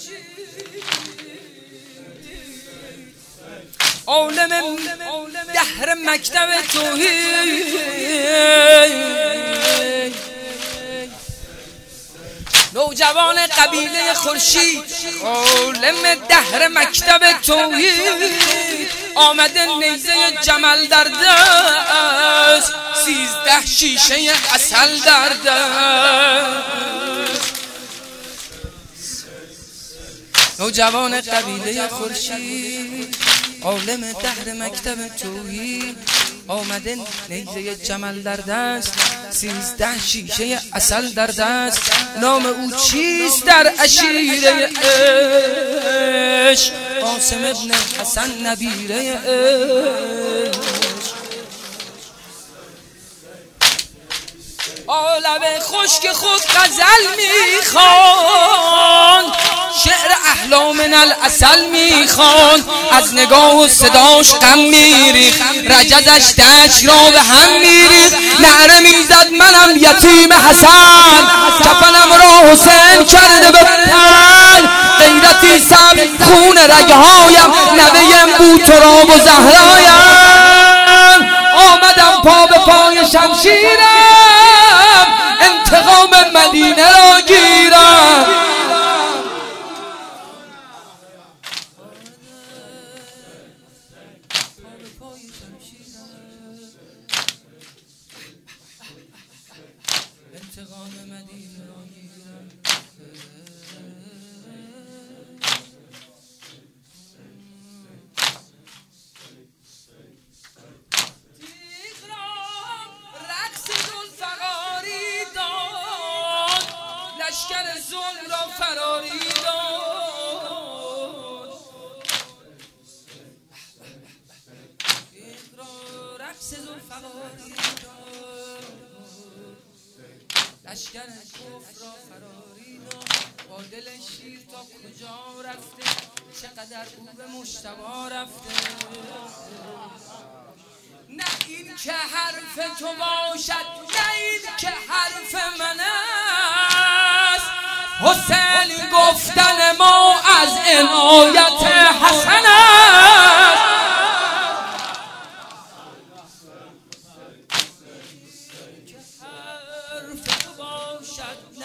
عالم دهر مکتب توحید، نوجوان قبیله خورشید، عالم دهر مکتب توحید، آمده نیزه جمل در دست، 13 شیشه عسل در دست. نوجوان قبیله خورشید، عالم دهر مکتب توحید، آمده نیزه جمل در دست، 13 شیشه عسل در دست. نام او چیست در عشیره عشق؟ قاسم ابن حسن نبیره عشق. عالم خشک خود غزل میخوان، شعر احلام من العسل میخوان، از نگاه و صداش غم میریخت، رجزش دشت را به هم میریخت، نعره میزد منم یتیم حسن، کفنم را حسین کرده به تن، غیرتی سبز خون رگهایم، نوه بوتراب و زهرایم، آمدم پا به پای شمشیرم، انتقام مدینه را گیرم. انتقام مدینه را گیرم. تیغ را رقص ذوالفقاری داد، لشکر ظلم را فراری داد. تیغ را رقص ذوالفقاری داد، لشکر کفر را فراری داد. با دل شیر تا کجا رفته، چقدر او به مجتبی رفته. نه این که حرف تو باشد، نه این که حرف من است، حسین گفتن ما از عنایت حسن است. که حرف تو باشد،